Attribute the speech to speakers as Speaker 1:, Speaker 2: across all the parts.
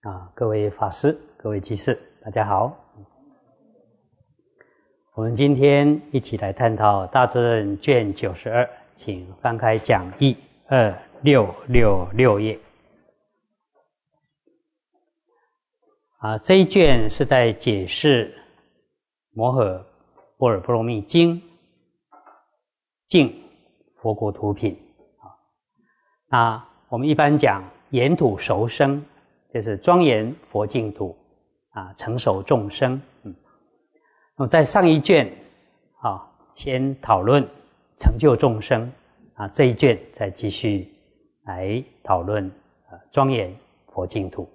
Speaker 1: 各位法师、各位居士，大家好。我们今天一起来探讨《大智论》卷92，请翻开讲义2666页。这一卷是在解释《摩诃般若波罗蜜经》净佛国土品。那我们一般讲严土熟生，就是庄严佛净土成熟众生。那么在上一卷先讨论成就众生，这一卷再继续来讨论庄严佛净土。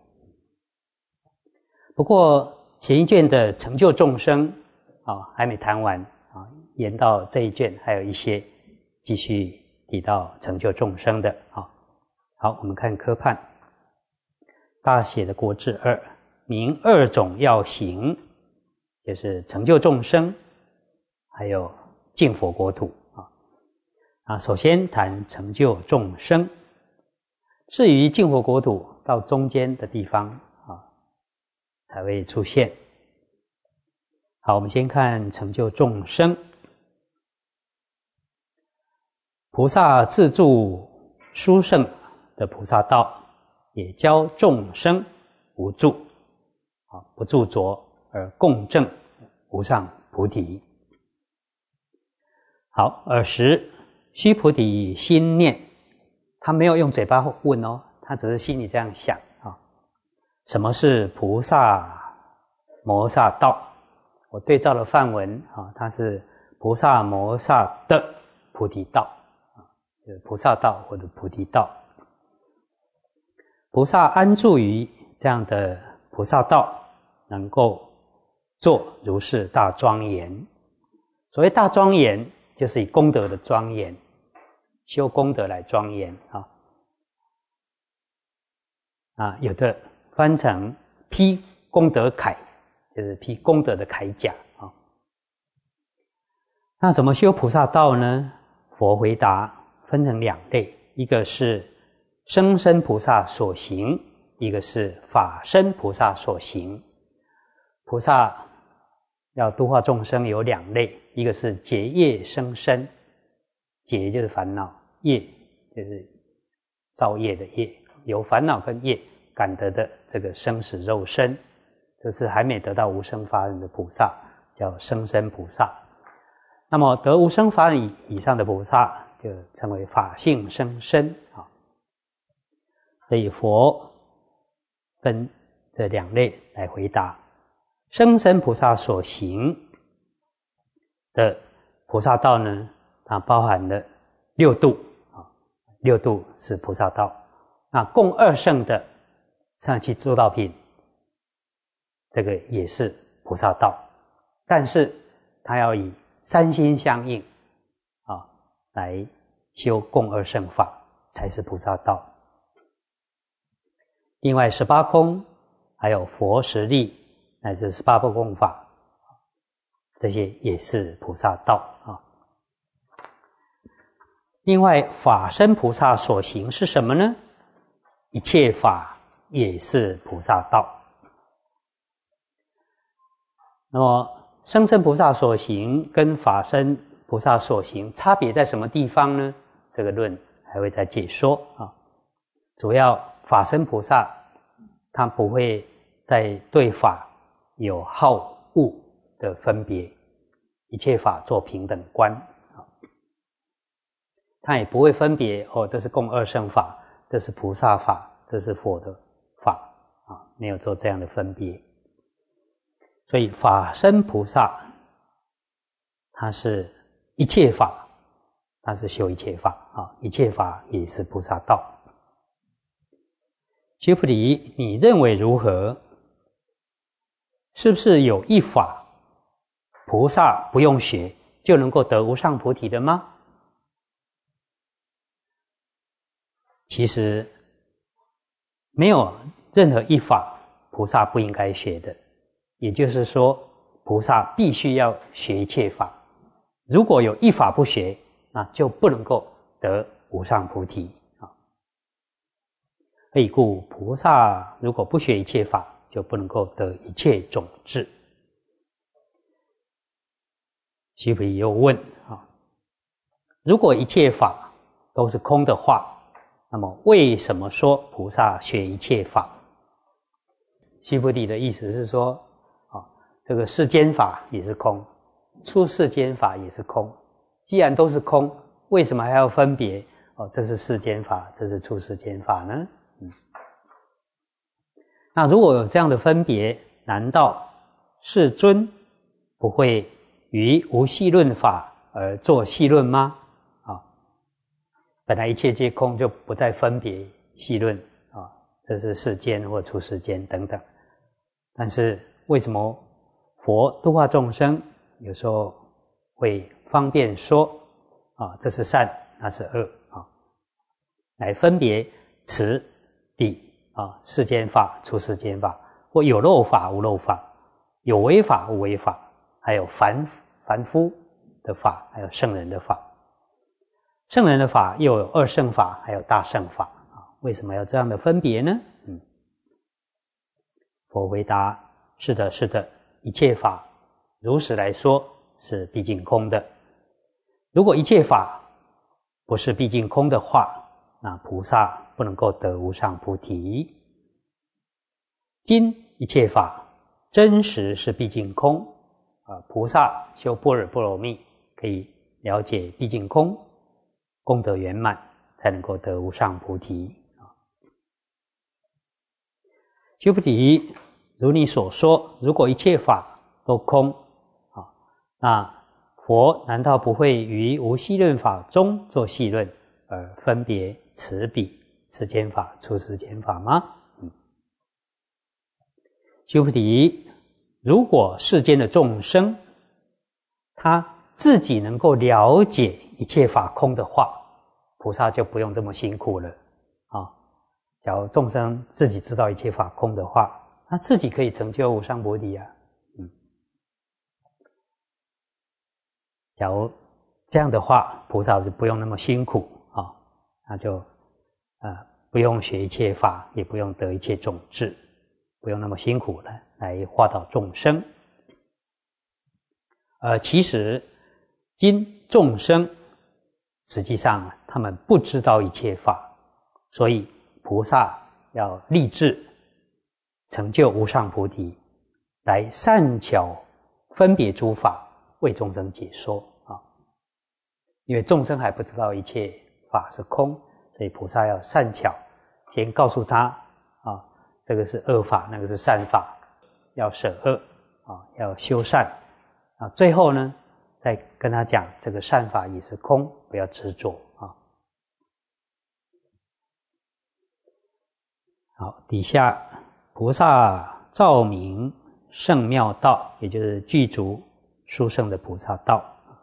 Speaker 1: 不过前一卷的成就众生还没谈完，延到这一卷还有一些继续提到成就众生的。好，我们看科判大写的国志2，明二种要行，就是成就众生还有净佛国土。首先谈成就众生，至于净佛国土到中间的地方才会出现。好，我们先看成就众生。菩萨自住殊胜的菩萨道，也教众生无住，不住着而共证无上菩提。好，尔时须菩提心念，他没有用嘴巴问他只是心里这样想什么是菩萨摩萨道？我对照了梵文它是菩萨摩萨的菩提道，就是菩萨道或者菩提道。菩萨安住于这样的菩萨道，能够做如是大庄严。所谓大庄严，就是以功德的庄严，修功德来庄严有的翻成披功德铠，就是披功德的铠甲那怎么修菩萨道呢？佛回答分成两类，一个是生身菩萨所行，一个是法身菩萨所行。菩萨要度化众生有两类，一个是结业生身，结就是烦恼，业就是造业的业，有烦恼跟业感得的这个生死肉身，这是还没得到无生法忍的菩萨，叫生身菩萨。那么得无生法忍以上的菩萨，就称为法性生身所以佛分这两类来回答。生身菩萨所行的菩萨道呢，它包含了六度六度是菩萨道。那共二圣的上期诸道品，这个也是菩萨道，但是它要以三心相应来修共二圣法，才是菩萨道。另外18空还有佛实力乃至18不共法，这些也是菩萨道另外法身菩萨所行是什么呢？一切法也是菩萨道。那么生身菩萨所行跟法身菩萨所行差别在什么地方呢？这个论还会再解说主要法身菩萨他不会在对法有好恶的分别，一切法做平等观他也不会分别这是共二圣法，这是菩萨法，这是佛的法没有做这样的分别。所以法身菩萨他是一切法，他是修一切法一切法也是菩萨道。须菩提，你认为如何？是不是有一法菩萨不用学就能够得无上菩提的吗？其实没有任何一法菩萨不应该学的，也就是说菩萨必须要学一切法，如果有一法不学，那就不能够得无上菩提何以故？菩萨如果不学一切法，就不能够得一切种智。须菩提又问如果一切法都是空的话，那么为什么说菩萨学一切法？须菩提的意思是说这个世间法也是空，出世间法也是空，既然都是空，为什么还要分别这是世间法，这是出世间法呢？那如果有这样的分别，难道世尊不会于无戏论法而作戏论吗？本来一切皆空，就不再分别戏论这是世间或出世间等等。但是为什么佛度化众生，有时候会方便说这是善，那是恶来分别此彼世间法、出世间法，或有漏法、无漏法，有为法、无为法，还有凡夫的法，还有圣人的法。圣人的法又有二圣法，还有大圣法为什么要这样的分别呢？佛回答：是的，是的，一切法如实来说是毕竟空的。如果一切法不是毕竟空的话，那菩萨不能够得无上菩提。今一切法真实是毕竟空菩萨修般若波罗蜜可以了解毕竟空，功德圆满，才能够得无上菩提。须菩提，如你所说，如果一切法都空那佛难道不会于无戏论法中做戏论，而分别此彼世间法、出世间法吗？须菩提，如果世间的众生他自己能够了解一切法空的话，菩萨就不用这么辛苦了假如众生自己知道一切法空的话，他自己可以成就无上菩提假如这样的话，菩萨就不用那么辛苦那就不用学一切法，也不用得一切种智，不用那么辛苦了来化导众生。其实今众生实际上他们不知道一切法，所以菩萨要立志成就无上菩提，来善巧分别诸法，为众生解说因为众生还不知道一切法是空，所以菩萨要善巧先告诉他这个是恶法，那个是善法，要舍恶要修善最后呢再跟他讲这个善法也是空，不要执着好，底下菩萨照明圣妙道，也就是具足殊胜的菩萨道。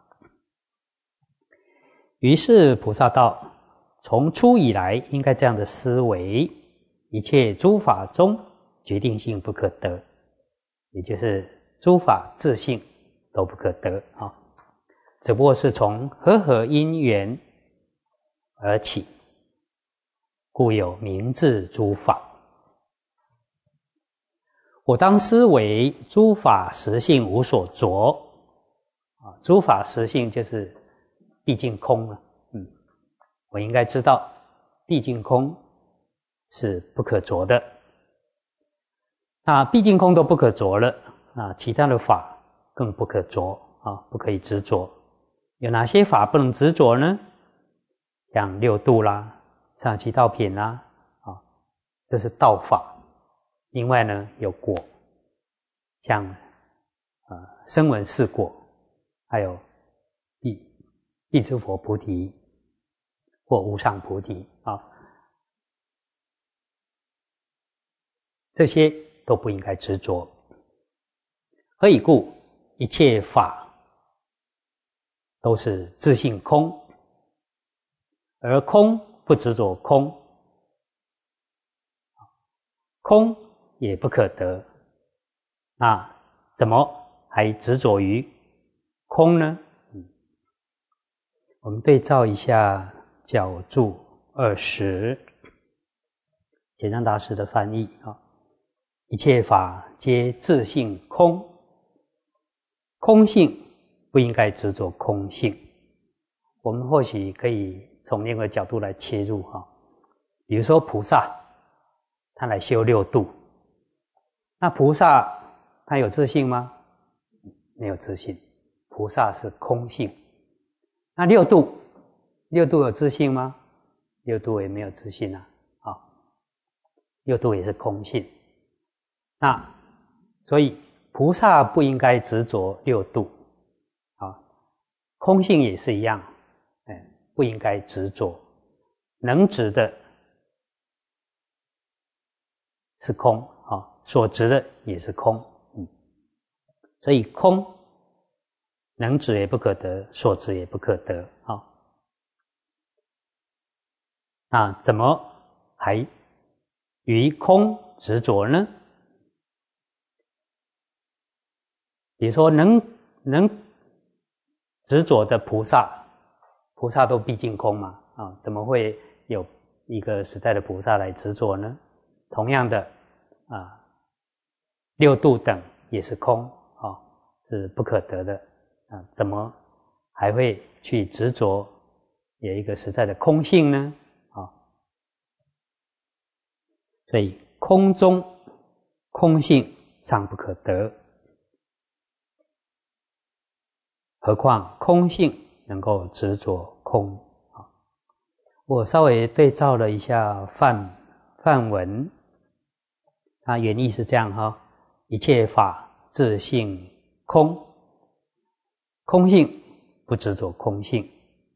Speaker 1: 于是菩萨道从初以来应该这样的思维，一切诸法中决定性不可得，也就是诸法自性都不可得只不过是从和因缘而起，故有名字诸法。我当思维诸法实性无所着诸法实性就是毕竟空了我应该知道毕竟空是不可着的。那毕竟空都不可着了，那其他的法更不可着不可以执着。有哪些法不能执着呢？像六度啦、上七道品啦这是道法。另外呢有果，像声闻四果，还有必知佛菩提或无上菩提这些都不应该执着。何以故？一切法都是自性空，而空不执着空，空也不可得，那怎么还执着于空呢？我们对照一下角注20， 显章大师的翻译啊，一切法皆自性空，空性不应该执着空性。我们或许可以从另一个角度来切入哈，比如说菩萨，他来修六度，那菩萨他有自性吗？没有自性，菩萨是空性。那六度有自性吗？六度也没有自性啊，六度也是空性。那所以菩萨不应该执着六度啊，空性也是一样，不应该执着，能执的是空啊，所执的也是空，所以空能执也不可得，所执也不可得啊。那怎么还于空执着呢？比如说能执着的菩萨都毕竟空嘛，怎么会有一个实在的菩萨来执着呢？同样的六度等也是空是不可得的怎么还会去执着有一个实在的空性呢？所以空中空性尚不可得，何况空性能够执着空我稍微对照了一下梵文，它原意是这样一切法自性空，空性不执着空性，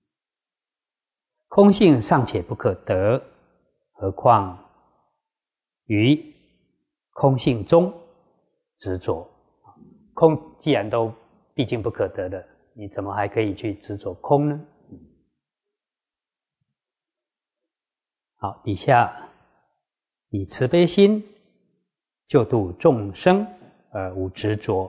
Speaker 1: 空性尚且不可得，何况于空性中执着。空既然都毕竟不可得的，你怎么还可以去执着空呢？好，底下以慈悲心救度众生而无执着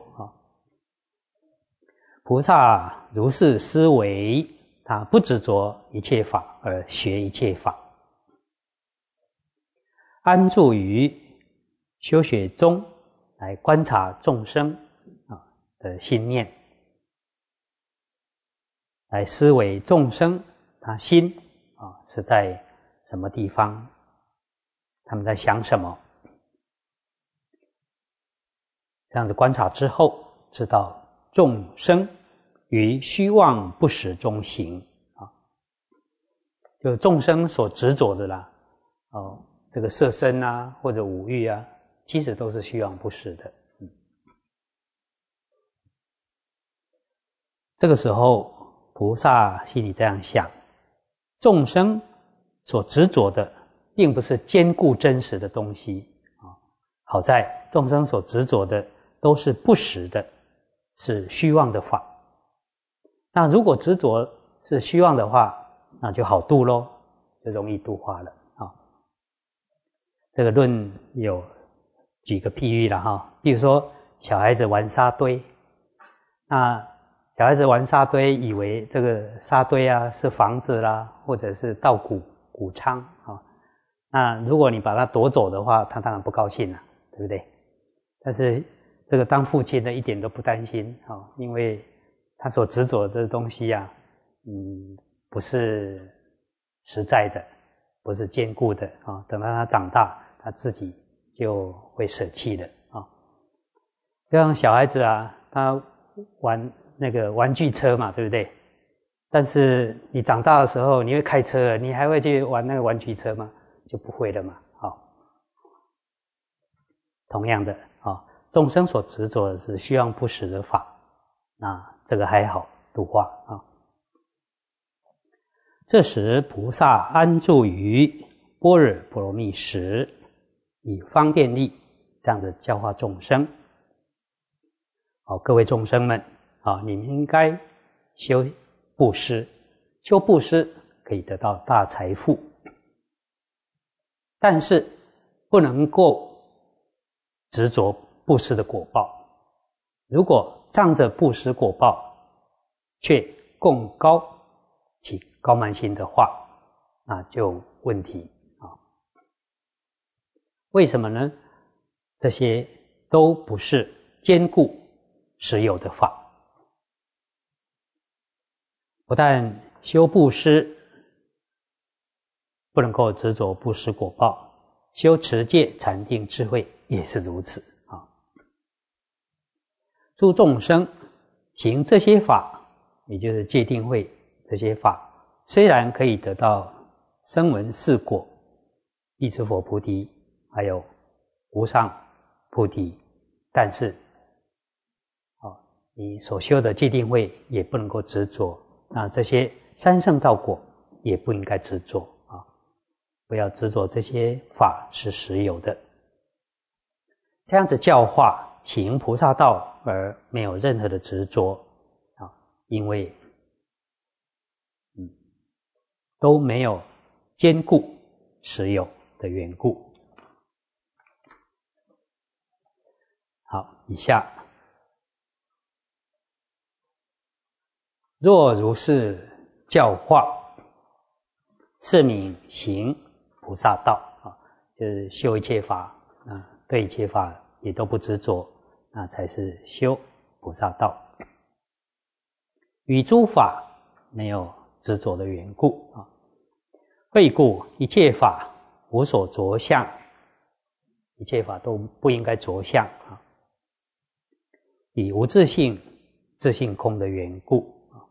Speaker 1: 菩萨如是思维，他不执着一切法而学一切法，安住于修学中来观察众生的心念，来思维众生他心是在什么地方，他们在想什么，这样子观察之后，知道众生于虚妄不实中行就众生所执着的啦这个色身或者五欲其实都是虚妄不实的这个时候菩萨心里这样想，众生所执着的并不是坚固真实的东西好在众生所执着的都是不实的，是虚妄的法。那如果执着是虚妄的话，那就好度咯，就容易度化了这个论有举个譬喻了比如说小孩子玩沙堆，那小孩子玩沙堆以为这个沙堆是房子啦，或者是稻谷仓那如果你把它夺走的话，他当然不高兴了，对不对？但是这个当父亲的一点都不担心因为他所执着的东西不是实在的，不是坚固的等到他长大，他自己就会舍弃的就像小孩子他玩那个玩具车嘛，对不对？但是你长大的时候，你会开车了，你还会去玩那个玩具车吗？就不会了嘛同样的众生所执着的是虚妄不实的法，那这个还好度化这时菩萨安住于般若波罗蜜时，以方便力这样的教化众生各位众生们你们应该修布施，修布施可以得到大财富，但是不能够执着布施的果报。如果仗着布施果报却贡高起高慢心的话，那就问题为什么呢？这些都不是坚固实有的法。不但修布施不能够执着布施果报，修持戒、禅定、智慧也是如此啊。诸众生行这些法，也就是戒定慧这些法，虽然可以得到声闻四果、辟支佛菩提，还有无上菩提，但是你所修的戒定慧也不能够执着，那这些三圣道果也不应该执着啊，不要执着这些法是实有的。这样子教化行菩萨道而没有任何的执着啊，因为都没有坚固实有的缘故。好，以下若如是教化，是名行菩萨道啊，就是修一切法啊，对一切法也都不执着，那才是修菩萨道。与诸法没有执着的缘故啊，慧故一切法无所着相，一切法都不应该着相啊。以无自性、自性空的缘故啊，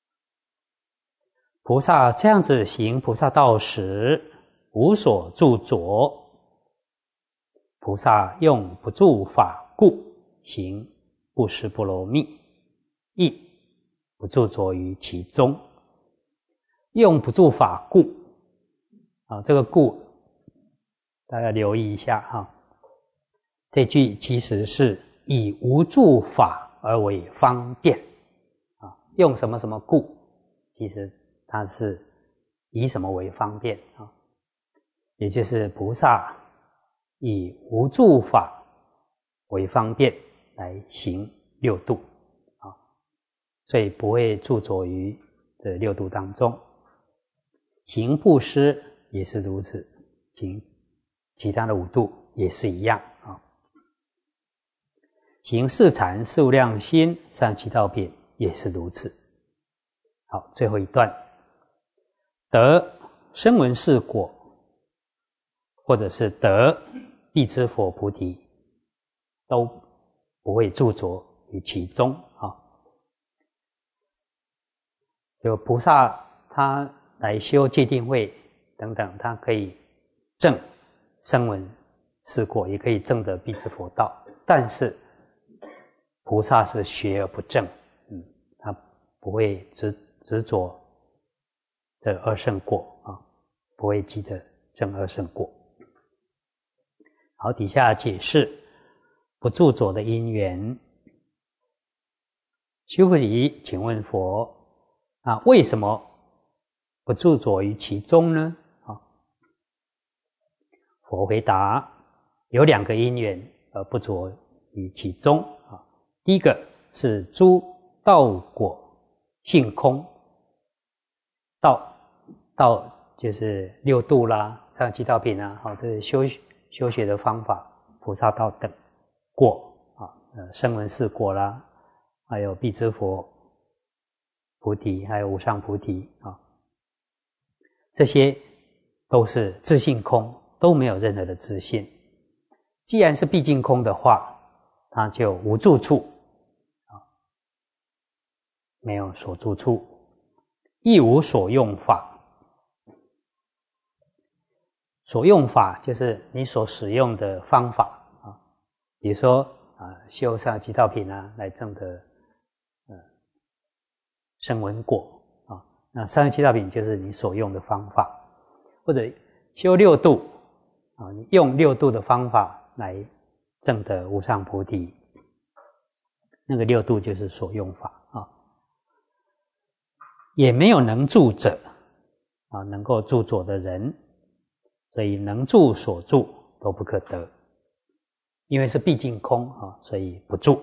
Speaker 1: 菩萨这样子行菩萨道时，无所著着。菩萨用不住法故行布施波罗蜜，亦不著着于其中。用不住法故啊，这个故大家留意一下哈。这句其实是以无住法而为方便啊，用什么什么故，其实它是以什么为方便啊？也就是菩萨以无住法为方便来行六度啊，所以不会著着于这六度当中。行布施也是如此，行其他的五度也是一样啊。行四禅、四无量心、三七道品也是如此。好，最后一段，得声闻四果，或者是得辟支佛菩提，都不会著着于其中啊。就菩萨他来修戒定慧等等，他可以证声闻四果，也可以证得辟支佛道，但是菩萨是学而不证，他不会执着这二圣果啊，不会急着证二圣果。好，底下解释不著着的因缘。须菩提，请问佛啊，为什么不著着于其中呢？啊，佛回答，有两个因缘而不着于其中啊。第一个是诸道果性空，道就是六度啦、上七道品啊，好，这是修学的方法，菩萨道等果啊，声闻四果啦，还有辟支佛菩提，还有无上菩提啊，这些都是自性空，都没有任何的自性。既然是毕竟空的话，它就无住处啊，没有所住处，亦无所用法。所用法就是你所使用的方法啊，比如说修上七道品啊，来证得声闻果啊，那上七道品就是你所用的方法，或者修六度啊，你用六度的方法来证得无上菩提，那个六度就是所用法啊。也没有能住者啊，能够著着的人，所以能住所住都不可得，因为是毕竟空啊，所以不住。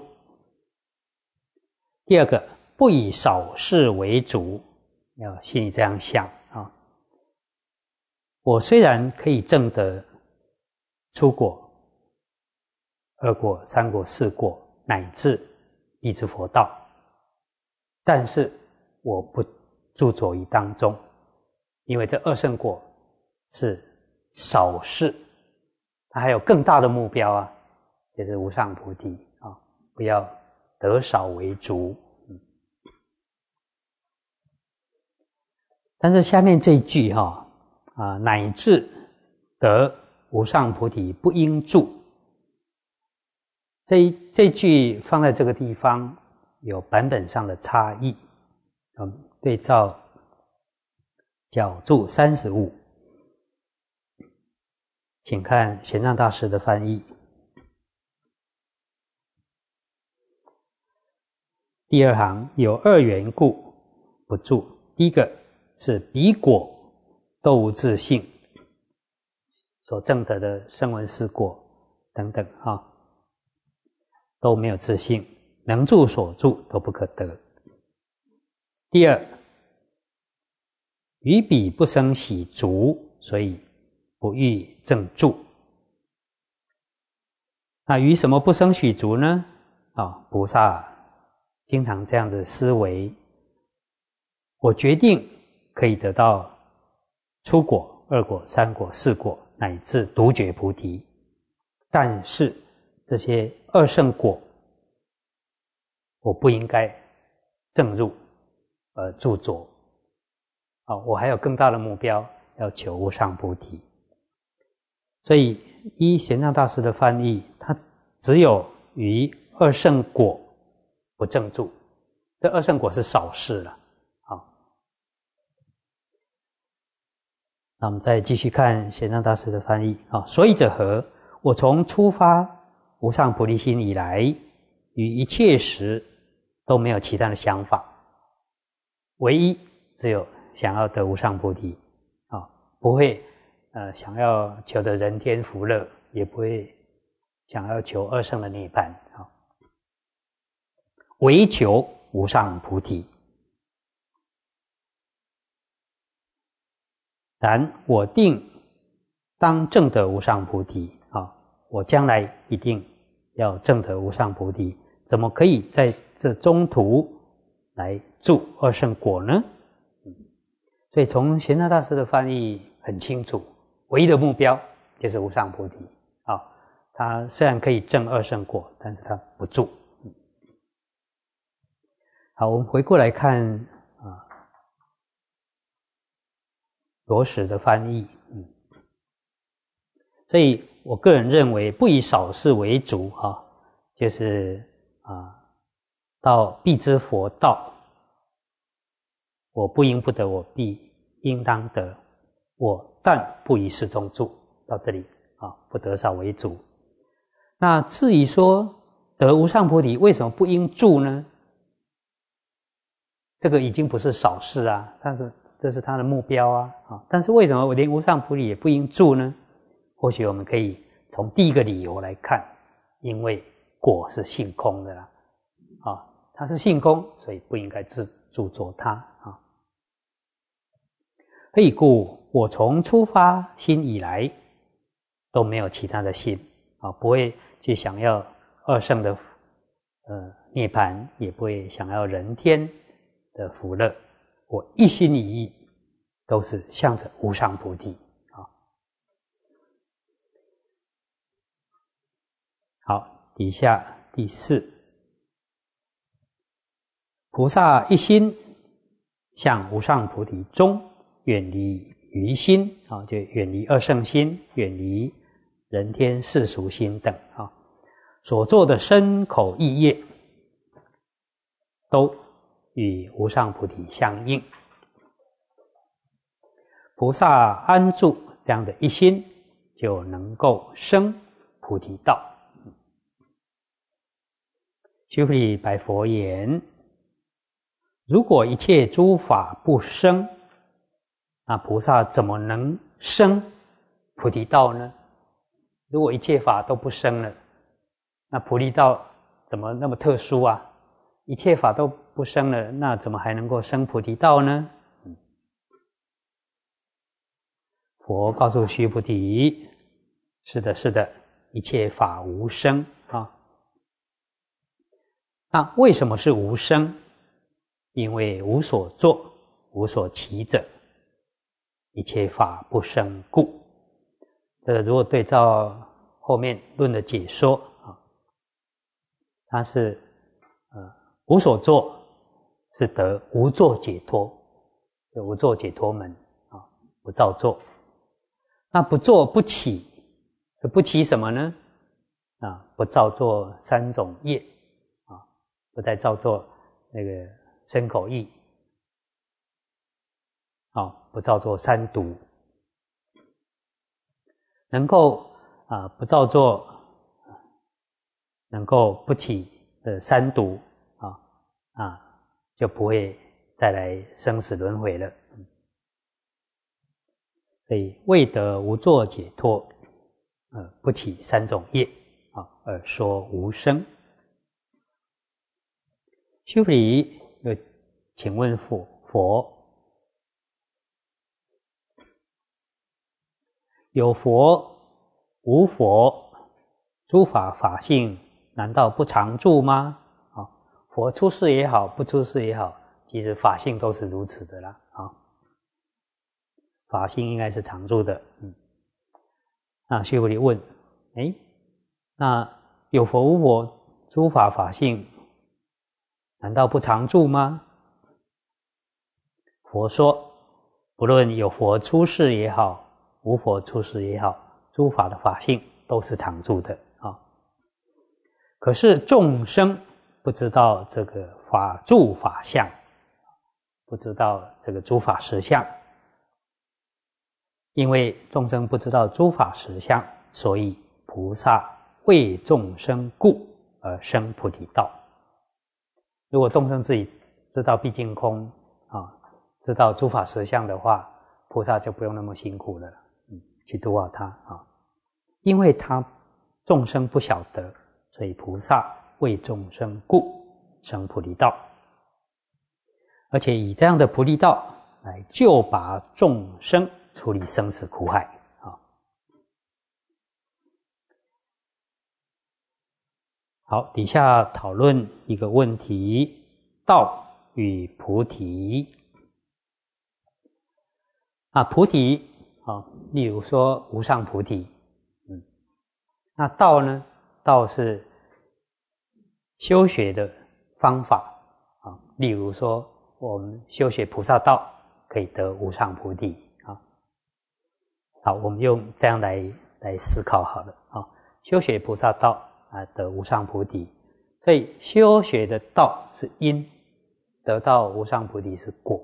Speaker 1: 第二个，不以少事为主，要心里这样想啊。我虽然可以证得初果、二果、三果、四果，乃至一直佛道。但是我不著着于当中，因为这二圣果是少事，它还有更大的目标啊，就是无上菩提啊，不要得少为主。但是下面这一句乃至得无上菩提不应住，这一句放在这个地方有版本上的差异。对照角注35，请看玄奘大师的翻译。第二行有二缘故不住，第一个是彼果都无自性，所证得的声闻四果等等都没有自性，能住所住都不可得。第二，于彼不生喜足，所以不欲正住。那于什么不生喜足呢？菩萨经常这样子思维，我决定可以得到初果、二果、三果、四果，乃至独觉菩提，但是这些二圣果我不应该正入著着，我还有更大的目标，要求无上菩提。所以依玄奘大师的翻译，他只有于二圣果不正住，这二圣果是少事了。那我们再继续看玄奘大师的翻译。所以者何？我从初发无上菩提心以来，于一切时都没有其他的想法，唯一只有想要得无上菩提，不会想要求得人天福乐，也不会想要求二圣的涅槃，唯求无上菩提。然我定当证得无上菩提，我将来一定要证得无上菩提，怎么可以在这中途来住二圣果呢？所以从玄奘大师的翻译很清楚，唯一的目标就是无上菩提。他虽然可以证二圣果，但是他不住。好，我们回过来看罗什的翻译。所以我个人认为，不以少事为主，就是到必知佛道，我不应不得，我必应当得，我但不以事中住，到这里不得少为主。那至于说得无上菩提为什么不应住呢？这个已经不是少事啊，但是这是他的目标啊。但是为什么我连无上菩提也不应住呢？或许我们可以从第一个理由来看，因为果是性空的啦，它是性空，所以不应该著着它。何以故？我从初发心以来都没有其他的心，不会去想要二圣的涅槃，也不会想要人天的福乐，我一心一意都是向着无上菩提。好，底下第4，菩萨一心向无上菩提中，远离余心，就远离二圣心，远离人天世俗心等，所做的身口意业都与无上菩提相应。菩萨安住这样的一心，就能够生菩提道。须菩提白佛言：如果一切诸法不生，那菩萨怎么能生菩提道呢？如果一切法都不生了，那菩提道怎么那么特殊啊？一切法都不生了，那怎么还能够生菩提道呢？佛告诉须菩提： 是的，是的，一切法无生啊。那为什么是无生？因为无所作，无所起者，一切法不生故。这个如果对照后面论的解说啊，它是无所作是得无作解脱，无作解脱门啊，不造作。那不作不起，不起什么呢？啊，不造作三种业啊，不再造作那个身口意啊，不造作三毒，能够不造作，能够不起三毒就不会再来生死轮回了。所以未得无作解脱，不起三种业而说无生。须菩提又请问佛，有佛无佛，诸法法性难道不常住吗？佛出世也好，不出世也好，其实法性都是如此的啦。法性应该是常住的。那须菩提问：那有佛无佛，诸法法性难道不常住吗？佛说：不论有佛出世也好，无佛出世也好，诸法的法性都是常住的可是众生不知道这个法住法相，不知道这个诸法实相。因为众生不知道诸法实相，所以菩萨为众生故而生菩提道。如果众生自己知道毕竟空知道诸法实相的话，菩萨就不用那么辛苦了，去度化他因为他众生不晓得，所以菩萨为众生故生菩提道，而且以这样的菩提道来救拔众生，处理生死苦海好，底下讨论一个问题：道与菩提菩提例如说无上菩提，那道呢？道是修学的方法例如说我们修学菩萨道可以得无上菩提好，我们用这样来思考好了修学菩萨道得无上菩提，所以修学的道是因，得到无上菩提是果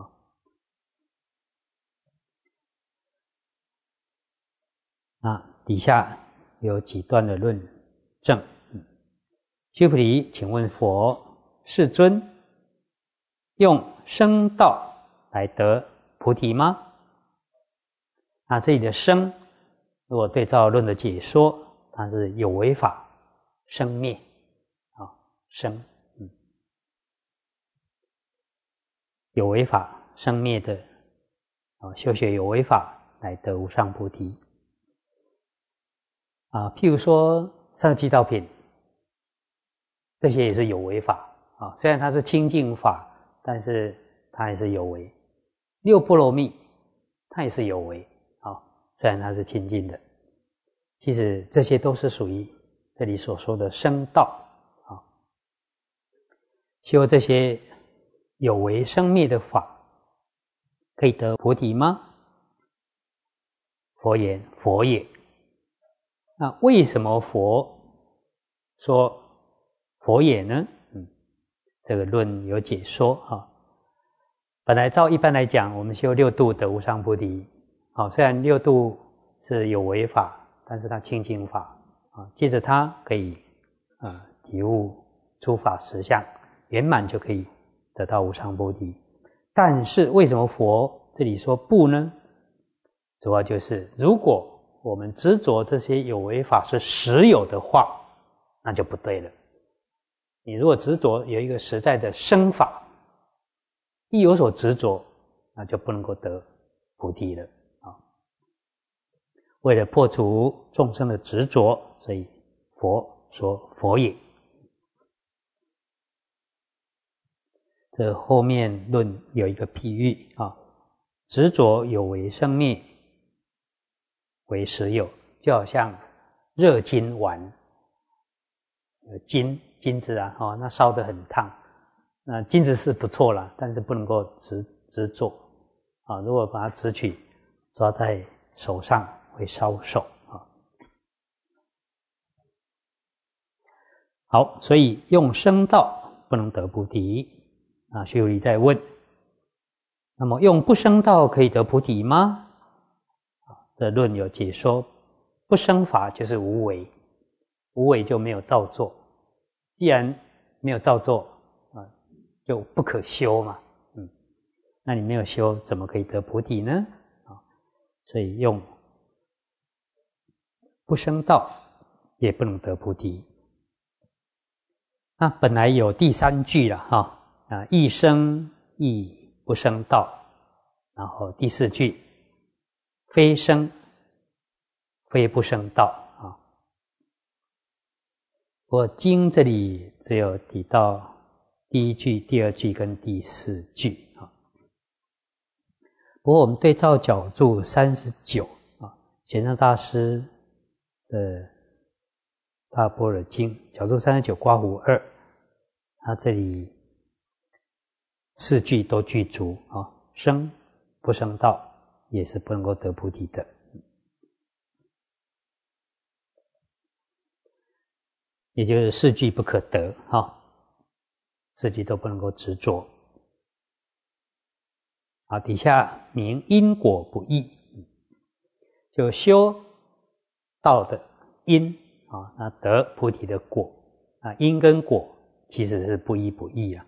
Speaker 1: 底下有几段的论证。须菩提，请问佛，世尊用生道来得菩提吗？这里的生，如果对照论的解说，它是有为法生灭生有为法生灭的修学有为法来得无上菩提譬如说上济道品，这些也是有为法虽然它是清净法，但是它也是有为。六波罗蜜它也是有为虽然它是清净的，其实这些都是属于这里所说的生道修这些有为生灭的法，可以得菩提吗？佛言：佛也。那为什么佛说佛也呢？这个论有解说本来照一般来讲，我们修六度得无上菩提虽然六度是有为法，但是它清净法借着它可以体悟诸法实相，圆满就可以得到无上菩提。但是为什么佛这里说不呢？主要就是如果我们执着这些有为法是实有的话，那就不对了。你如果执着有一个实在的生法，一有所执着，那就不能够得菩提了为了破除众生的执着，所以佛说佛也。这后面论有一个譬喻啊，执着有为生灭为实有，就好像热金丸，金子啊，那烧得很烫，那金子是不错啦，但是不能够执着啊，如果把它执取抓在手上会烧手啊。好，所以用生道不能得菩提啊。须菩提在问，那么用不生道可以得菩提吗？的论有解说，不生法就是无为，无为就没有造作，既然没有造作啊，就不可修嘛，那你没有修，怎么可以得菩提呢？所以用不生道也不能得菩提。那本来有第三句了亦生亦不生道，然后第四句非生非不生道啊。不过经这里只有提到第一句、第二句跟第四句啊。不过我们对照角注39啊，玄奘大师的《大般若经》角注39括弧2，他这里4句都具足啊，生不生道也是不能够得菩提的。也就是4句不可得4句都不能够执着。好，底下明因果不异，就修道的因那得菩提的果因跟果其实是不依不异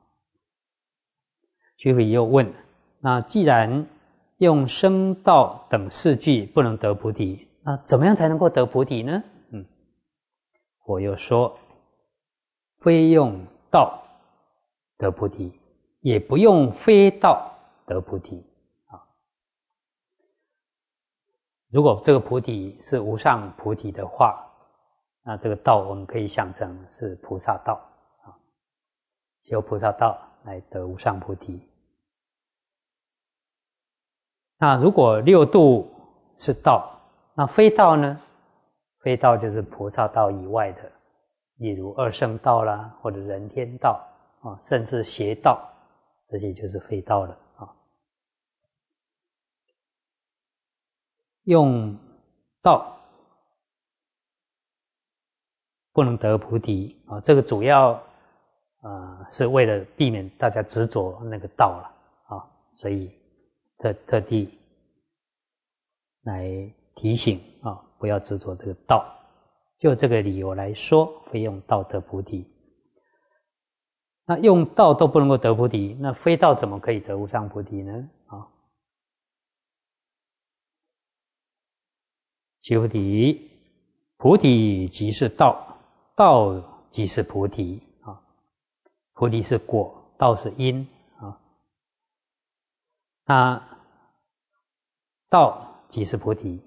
Speaker 1: 须菩提又问，那既然用生道等4句不能得菩提，那怎么样才能够得菩提呢？我又说，非用道得菩提，也不用非道得菩提如果这个菩提是无上菩提的话，那这个道我们可以想成是菩萨道修菩萨道来得无上菩提。那如果六度是道，那非道呢？非道就是菩萨道以外的，例如二圣道啦，或者人天道甚至邪道，这些就是非道了用道不能得菩提这个主要是为了避免大家执着那个道了所以特地来提醒不要执着这个道，就这个理由来说，非用道得菩提。那用道都不能够得菩提，那非道怎么可以得无上菩提呢？须菩提，菩提即是道，道即是菩提菩提是果，道是因那道即是菩提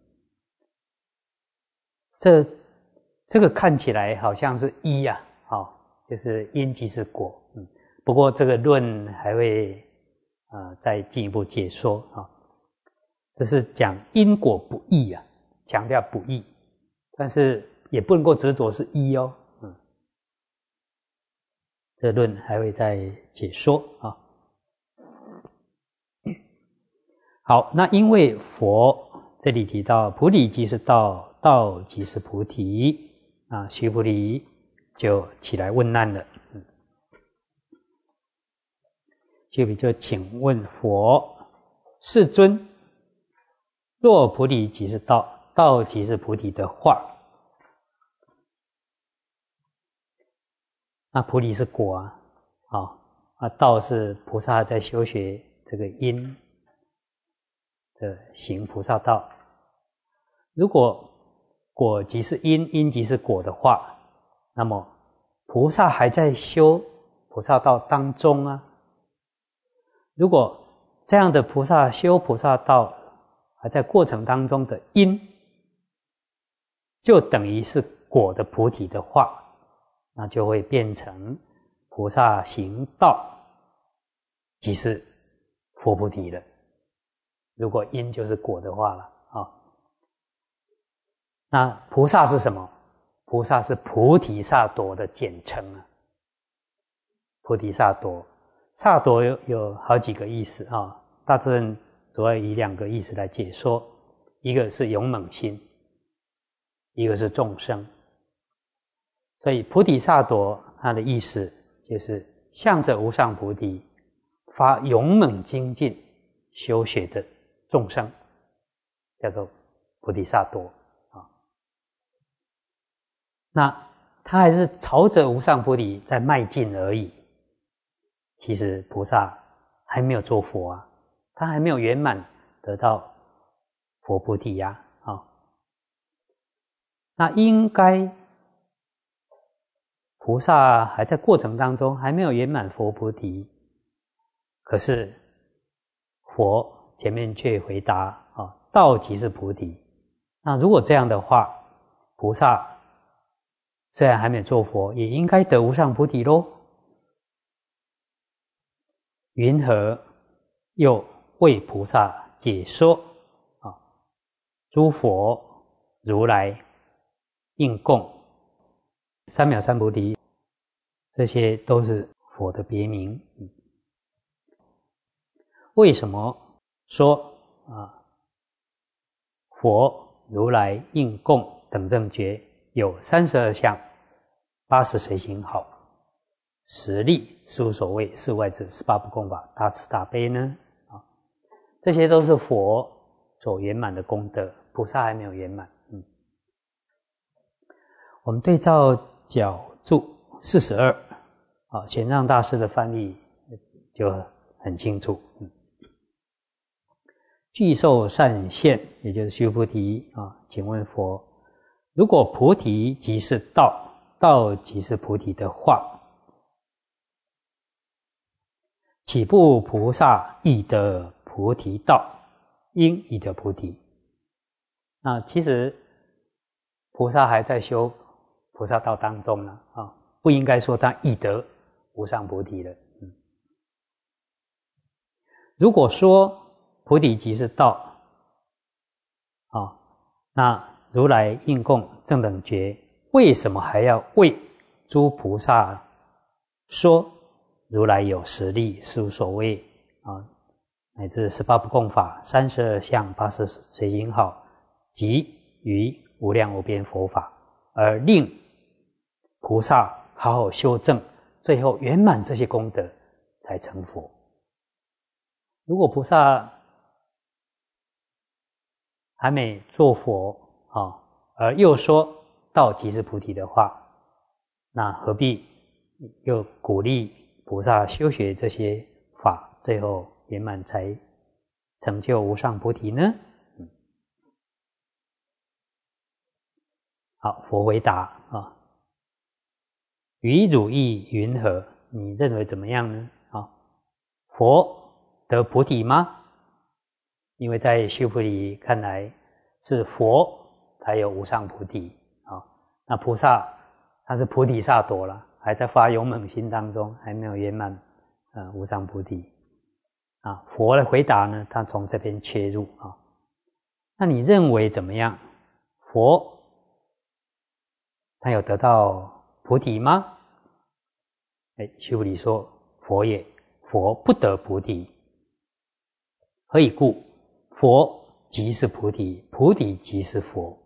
Speaker 1: 这个看起来好像是一就是因即是果不过这个论还会再进一步解说这是讲因果不异强调不异，但是也不能够执着是一这论还会再解说好，那因为佛这里提到菩提即是道，道即是菩提须菩提就起来问难了须菩提就请问佛，世尊，若菩提即是道，道即是菩提的话，那菩提是果道是菩萨在修学这个因的行菩萨道。如果果即是因，因即是果的话，那么菩萨还在修菩萨道当中如果这样的菩萨修菩萨道而在过程当中的因，就等于是果的菩提的话，那就会变成菩萨行道，即是佛菩提了。如果因就是果的话了啊，那菩萨是什么？菩萨是菩提萨埵的简称啊。菩提萨埵，萨埵有好几个意思啊，大智人主要以2个意思来解说，一个是勇猛心，一个是众生。所以菩提萨埵它的意思就是向着无上菩提发勇猛精进修学的众生，叫做菩提萨埵啊。那他还是朝着无上菩提在迈进而已。其实菩萨还没有做佛啊，他还没有圆满得到佛菩提呀啊。那应该菩萨还在过程当中还没有圆满佛菩提，可是佛前面却回答啊，道即是菩提。那如果这样的话，菩萨虽然还没有做佛，也应该得无上菩提咯。云何又为菩萨解说啊？诸佛如来应供三藐三菩提，这些都是佛的别名。为什么说佛如来应供等正觉有32相，80随行好，10力事无所谓，4外智，18不共法，大慈大悲呢？这些都是佛所圆满的功德，菩萨还没有圆满。我们对照角注42，玄奘大师的翻译就很清楚。具受善现，也就是须菩提啊，请问佛，如果菩提即是道，道即是菩提的话，岂不菩萨亦得菩提道，应亦得菩提？那其实菩萨还在修菩萨道当中呢啊，不应该说他亦得无上菩提了。如果说菩提即是道啊，那如来应供正等觉，为什么还要为诸菩萨说如来有10力，事无所谓啊，乃至18不共法，32相，80随行好，及于无量无边佛法，而令菩萨好好修正，最后圆满这些功德才成佛？如果菩萨还没做佛而又说道即是菩提的话，那何必又鼓励菩萨修学这些法，最后圆满才成就无上菩提呢？好，佛回答于汝意云何？你认为怎么样呢？佛得菩提吗？因为在须菩提看来，是佛才有无上菩提那菩萨他是菩提萨埵了，还在发勇猛心当中，还没有圆满无上菩提佛的回答呢，他从这边切入那你认为怎么样？佛他有得到菩提吗？须菩提说：佛也，佛不得菩提。何以故？佛即是菩提，菩提即是佛。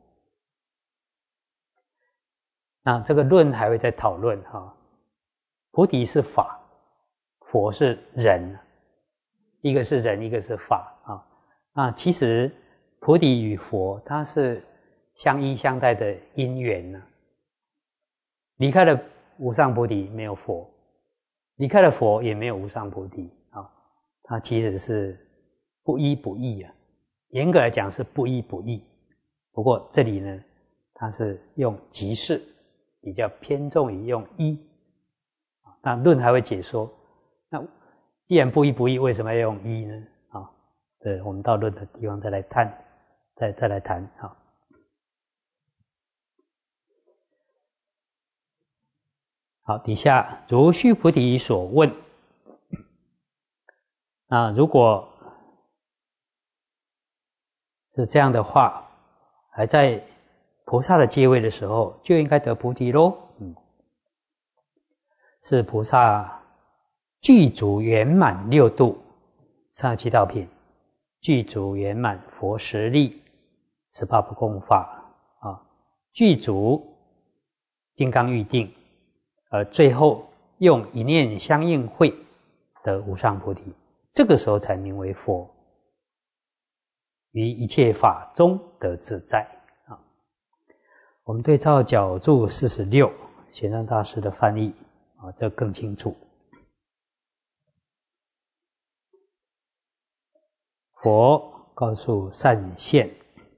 Speaker 1: 那这个论还会再讨论菩提是法，佛是人，一个是人，一个是法那其实菩提与佛它是相依相待的因缘离开了无上菩提没有佛，离开了佛也没有无上菩提它其实是不依不异严格来讲是不依不异。不过这里呢，它是用即是，比较偏重于用依那论还会解说，那既然不依不异，为什么要用依呢？对，我们到论的地方再来探。 再来谈啊。好，底下如须菩提所问，如果是这样的话，还在菩萨的阶位的时候，就应该得菩提咯。是菩萨具足圆满六度37道品，具足圆满佛实力18不共法具足金刚喻定，而最后用一念相应会得无上菩提，这个时候才名为佛，于一切法中得自在。我们对照角注46玄奘大师的翻译这更清楚。佛告诉善现，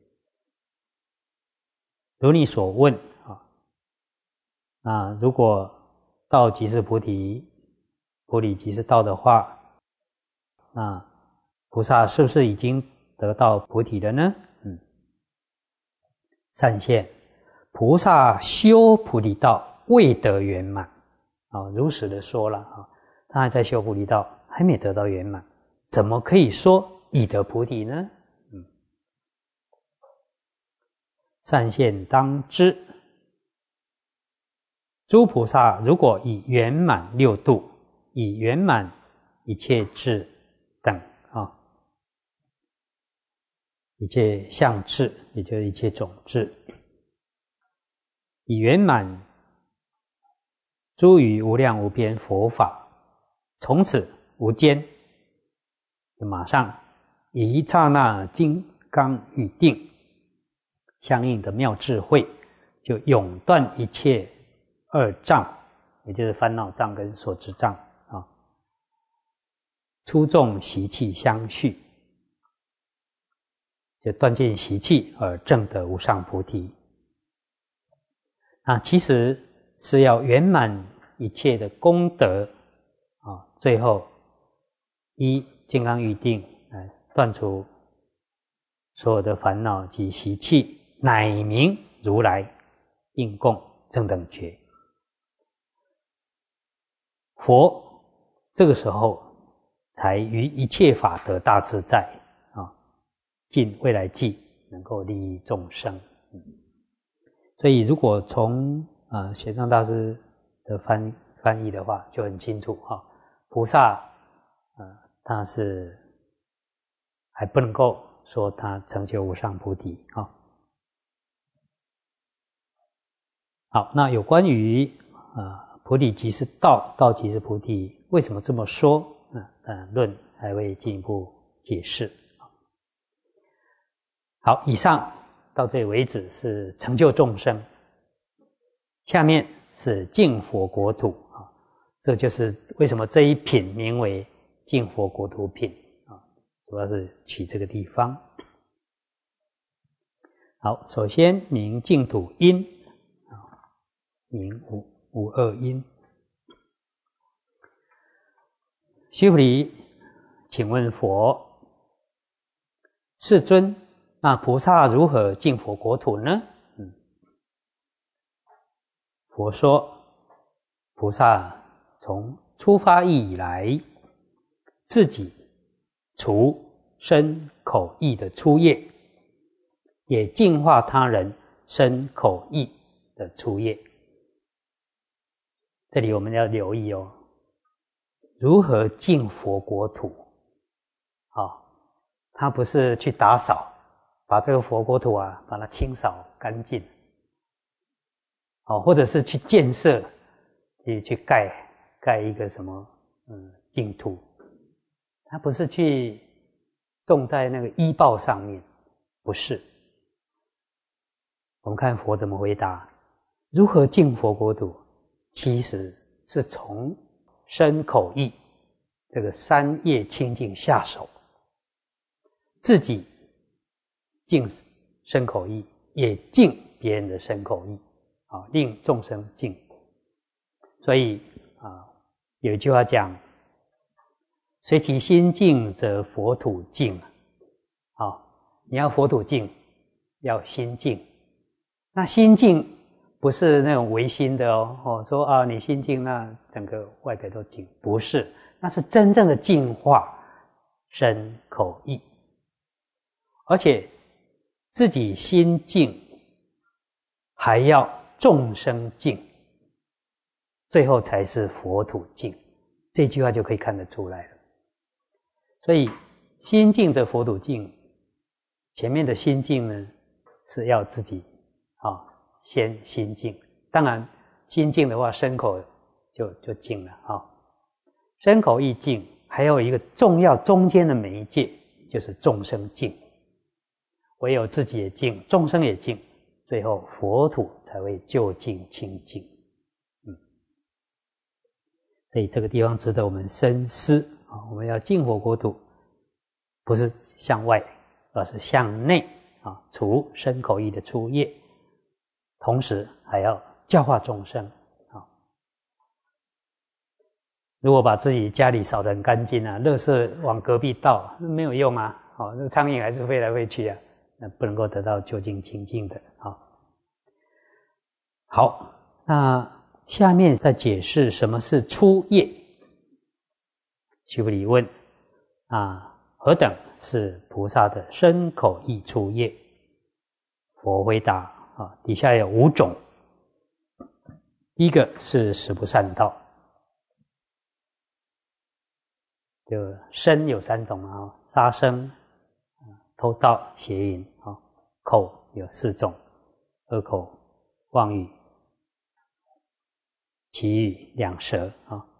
Speaker 1: 如你所问如果道即是菩提，菩提即是道的话，那菩萨是不是已经得到菩提了呢？善现，菩萨修菩提道未得圆满如实的说了他还在修菩提道，还没得到圆满，怎么可以说已得菩提呢？善现当知，诸菩萨如果以圆满六度，以圆满一切智等一切相智，也就是一切种智，以圆满诸于无量无边佛法，从此无间，就马上以一刹那金刚喻定相应的妙智慧，就永断一切二障，也就是烦恼障跟所知障出众习气相续，就断尽习气而证得无上菩提。其实是要圆满一切的功德最后依金刚喻定断除所有的烦恼及习气，乃名如来应供正等觉。佛这个时候才于一切法得大自在尽未来际，能够利益众生。所以如果从玄奘大师的翻译的话，就很清楚菩萨他是还不能够说他成就无上菩提好，那有关于菩提即是道，道即是菩提，为什么这么说论还会进一步解释。好，以上到这里为止是成就众生，下面是净佛国土这就是为什么这一品名为净佛国土品主要是取这个地方。好，首先名净土因名无二因。须菩提，请问佛，世尊，那菩萨如何净佛国土呢？佛说，菩萨从出发意以来，自己除身口意的初业，也净化他人身口意的初业。这里我们要留意如何净佛国土他不是去打扫，把这个佛国土把它清扫干净或者是去建设，去盖一个什么净土，他不是去种在那个衣报上面，不是。我们看佛怎么回答，如何净佛国土，其实是从身口意这个三业清净下手，自己净身口意，也净别人的身口意令众生净。所以有一句话讲，随其心净则佛土净你要佛土净， 要心静。那心静不是那种唯心的哦，说啊你心静，那整个外表都静，不是，那是真正的净化身口意，而且自己心静，还要众生静，最后才是佛土净。这句话就可以看得出来了。所以心静则佛土净，前面的心静呢是要自己先心静。当然心静的话，身口就静了身口意静，还有一个重要中间的媒介，就是众生静。唯有自己也静，众生也静，最后佛土才会究竟清净。所以这个地方值得我们深思我们要净火国土，不是向外，而是向内除身口意的粗业，同时还要教化众生如果把自己家里扫得很干净垃圾往隔壁倒，没有用那苍蝇还是飞来飞去那不能够得到究竟清净的好，那下面再解释什么是粗业。须菩提问何等是菩萨的身口意粗业？佛回答底下有5种。第一个是十不善道，就身有3种杀生、偷盗、邪淫口有4种，恶口、妄语、绮语、两舌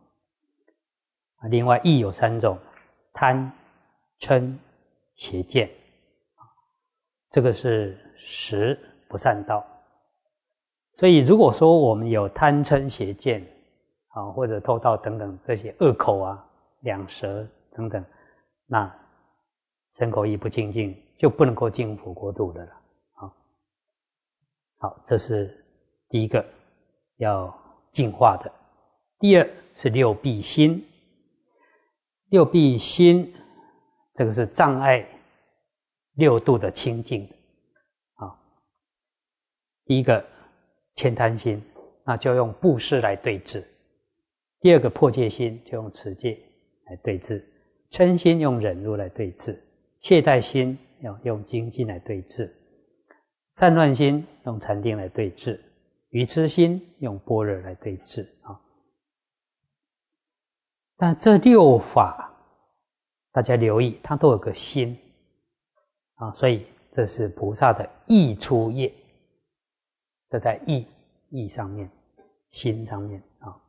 Speaker 1: 另外意有3种，贪、嗔、邪见这个是十不善道。所以如果说我们有贪嗔邪见或者偷盗等等这些恶口两舌等等，那身口意不清净，就不能够进佛国土的了好，这是第一个要净化的。第二是六弊心。六弊心这个是障碍六度的清净的第一个悭贪心，那就用布施来对治；第二个破戒心，就用持戒来对治；嗔心用忍辱来对治；懈怠心用精进来对治；散乱心用禅定来对治；愚痴心用般若来对治但这6法大家留意，它都有个心所以这是菩萨的意粗业，这在意上面，心上面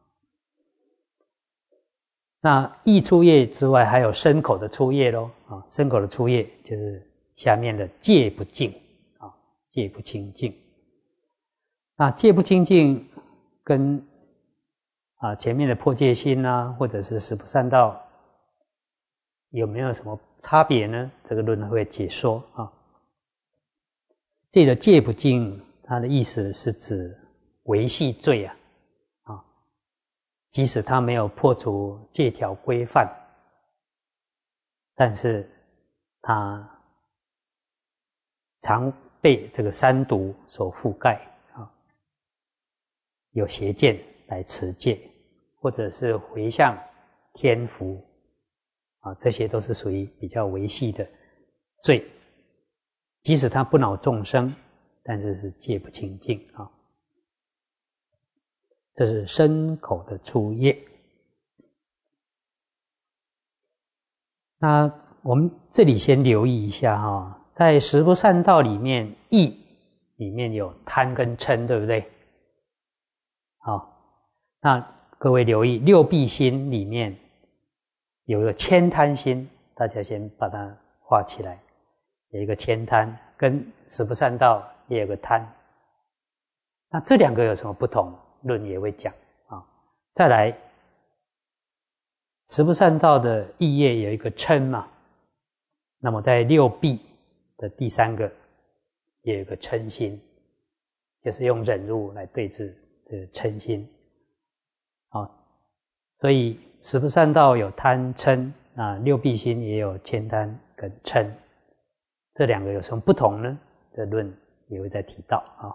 Speaker 1: 那意粗业之外，还有身口的粗业咯身口的粗业就是下面的戒不净戒不清净。那戒不清净跟前面的破戒心或者是十不善道有没有什么差别呢？这个论会解说这里的戒不净，它的意思是指维系罪即使他没有破除戒条规范，但是他常被这个三毒所覆盖有邪见来持戒，或者是回向天福这些都是属于比较维系的罪，即使他不恼众生，但是是戒不清净这是身口的粗业。那我们这里先留意一下在十不善道里面，意里面有贪跟嗔，对不对？那各位留意六弊心里面有一个悭贪心，大家先把它画起来，有一个悭贪，跟十不善道也有个贪。那这2个有什么不同？论也会讲再来，十不善道的意业有一个嗔嘛，那么在六弊的第3个也有一个嗔心，就是用忍辱来对治这个嗔心所以十不善道有贪嗔六弊心也有悭贪跟嗔，这2个有什么不同呢？这论也会再提到啊。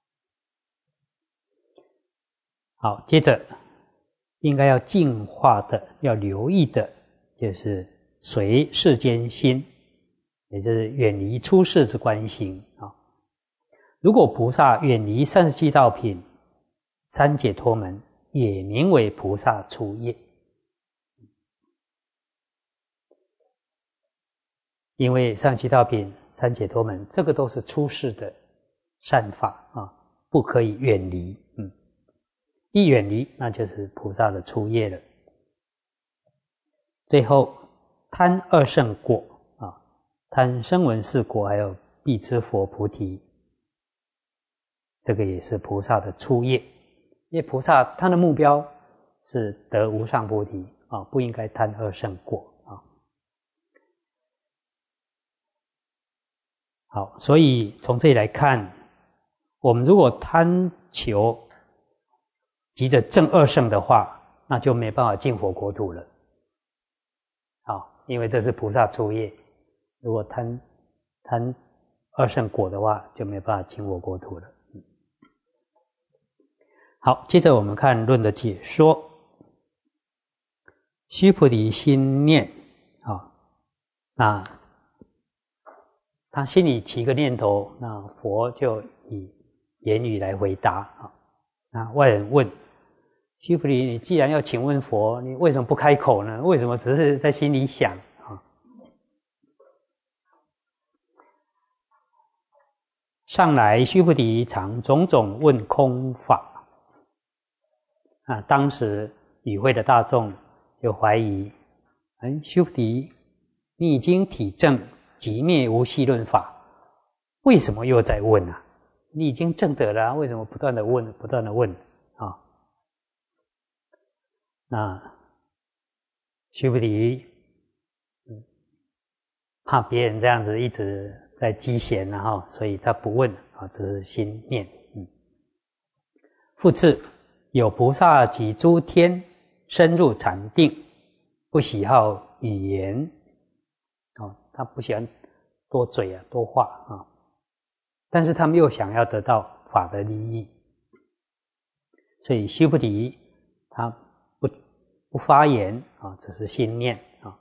Speaker 1: 好，接着应该要净化的、要留意的，就是随世间心，也就是远离出世之观行啊。如果菩萨远离37道品、三解脱门，也名为菩萨出业。因为37道品、三解脱门，这个都是出世的善法啊，不可以远离。一远离，那就是菩萨的出业了。最后，贪二圣果啊，贪声闻四果，还有必知佛菩提，这个也是菩萨的出业。因为菩萨他的目标是得无上菩提啊，不应该贪二圣果啊。好，所以从这里来看，我们如果贪求急着证二圣的话，那就没办法进佛国土了。好，因为这是菩萨出业，如果贪二圣果的话，就没办法进佛国土了。好，接着我们看论的解说。须菩提心念啊，那他心里起一个念头，那佛就以言语来回答啊。那外人问须菩提，你既然要请问佛，你为什么不开口呢？为什么只是在心里想啊？上来须菩提常种种问空法啊，当时与会的大众就怀疑，须菩提，你已经体证寂灭无系论法，为什么又在问啊？你已经证得了，为什么不断的问，不断的问啊？那须菩提怕别人这样子一直在积嫌啊，所以他不问啊，只是心念。复次，有菩萨及诸天深入禅定，不喜好语言他不喜欢多嘴啊，多话啊，但是他们又想要得到法的利益，所以须菩提他不发言啊，只是心念啊。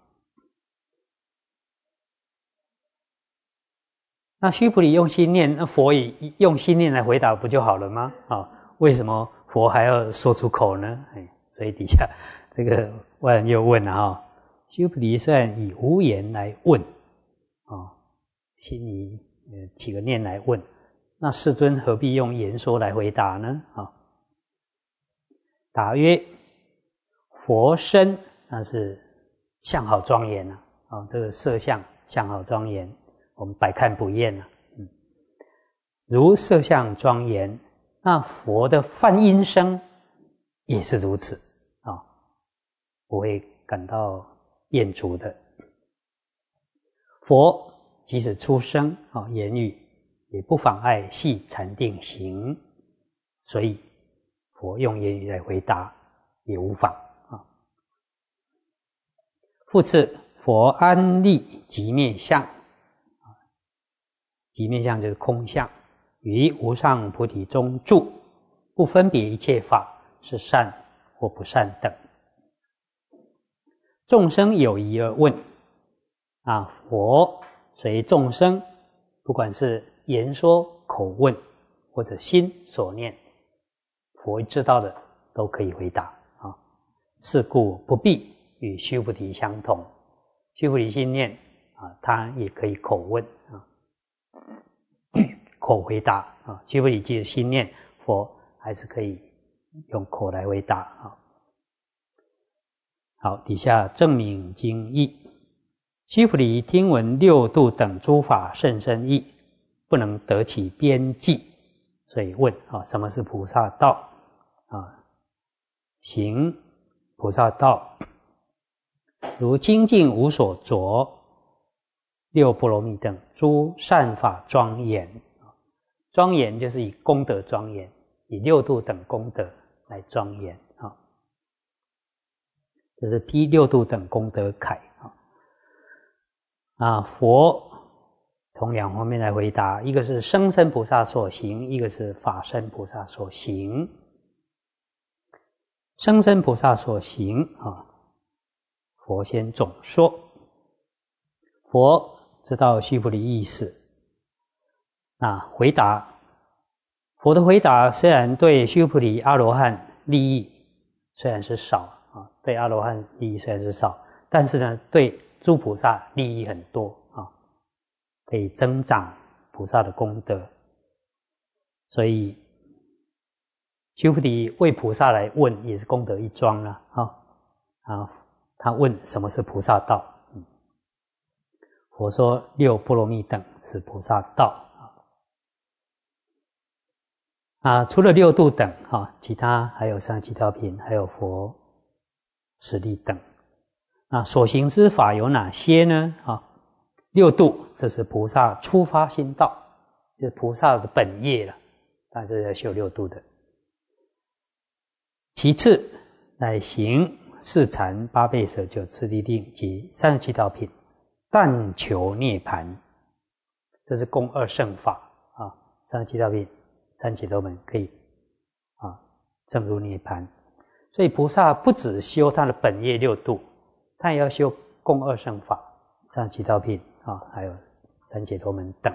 Speaker 1: 那须菩提用心念，那佛也用心念来回答不就好了吗？为什么佛还要说出口呢？所以底下这个外人又问了须菩提虽然以无言来问心里起个念来问，那世尊何必用言说来回答呢？答曰：佛身那是相好庄严这个色相相好庄严，我们百看不厌如色相庄严，那佛的梵音声也是如此不会感到厌足的。佛即使出声言语，也不妨碍系禅定行，所以佛用言语来回答也无妨复次，佛安立寂灭相寂灭相就是空相，于无上菩提中住，不分别一切法是善或不善等。众生有疑而问佛随众生，不管是言说口问或者心所念，佛知道的都可以回答是故不必与须菩提相同。须菩提心念他也可以口问口回答须菩提即使心念，佛还是可以用口来回答好，底下正明经义。须菩提听闻六度等诸法甚深义，不能得其边际，所以问什么是菩萨道行菩萨道，如精进无所着，六波罗蜜等诸善法庄严。庄严就是以功德庄严，以六度等功德来庄严这是披六度等功德铠佛从两方面来回答，一个是生身菩萨所行，一个是法身菩萨所行。生身菩萨所行佛先总说。佛知道须菩提意思，回答佛的回答虽然对须菩提阿罗汉利益虽然是少对阿罗汉利益虽然是少，但是呢，对诸菩萨利益很多可以增长菩萨的功德。所以须菩提为菩萨来问，也是功德一桩了他问什么是菩萨道？佛说六波罗蜜等是菩萨道除了六度等其他还有上七道品，还有佛实力等。所行之法有哪些呢？六度这是菩萨初发心道，就是菩萨的本业了，但是要修六度的。其次乃行四禅八倍舍九次第定及37道品，但求涅槃，这是共二乘法37道品三解脱门可以证入涅槃。所以菩萨不只修他的本业六度，他也要修共二乘法37道品还有三解脱门等。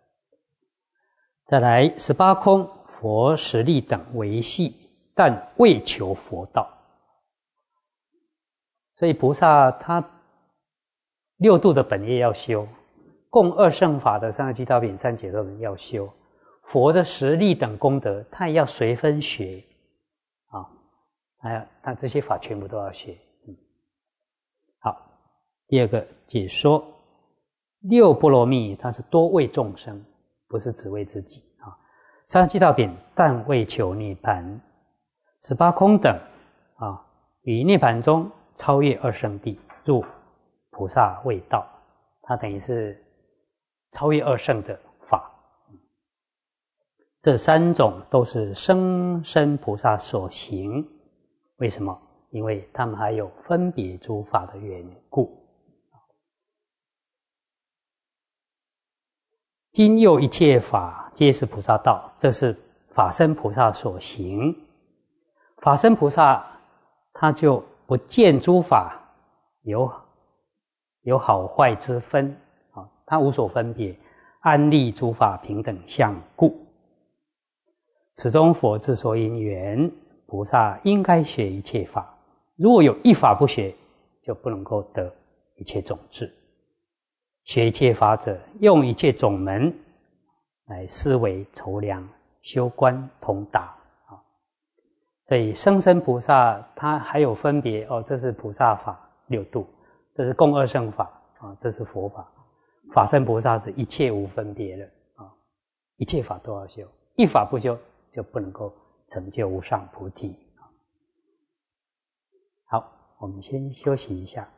Speaker 1: 再来18空佛实力等为系，但为求佛道。所以菩萨他六度的本业要修，共二乘法的37道品三解脱门要修，佛的实力等功德他也要随分学他这些法全部都要学。好，第二个解说，六波罗蜜它是多为众生，不是只为自己37道品但为求涅槃，18空等于涅槃中超越二圣谛，入菩萨位道，它等于是超越二圣的法。这三种都是生身菩萨所行。为什么？因为他们还有分别诸法的缘故。今又一切法皆是菩萨道，这是法身菩萨所行。法身菩萨他就不见诸法有好坏之分他无所分别，安立诸法平等相故。此中佛之所因缘，菩萨应该学一切法，如果有一法不学，就不能够得一切种智。学一切法者，用一切种门来思维筹量修观通达所以生身菩萨他还有分别这是菩萨法六度，这是共二乘法这是佛法。法身菩萨是一切无分别的一切法都要修，一法不修就不能够成就无上菩提。好，我们先休息一下。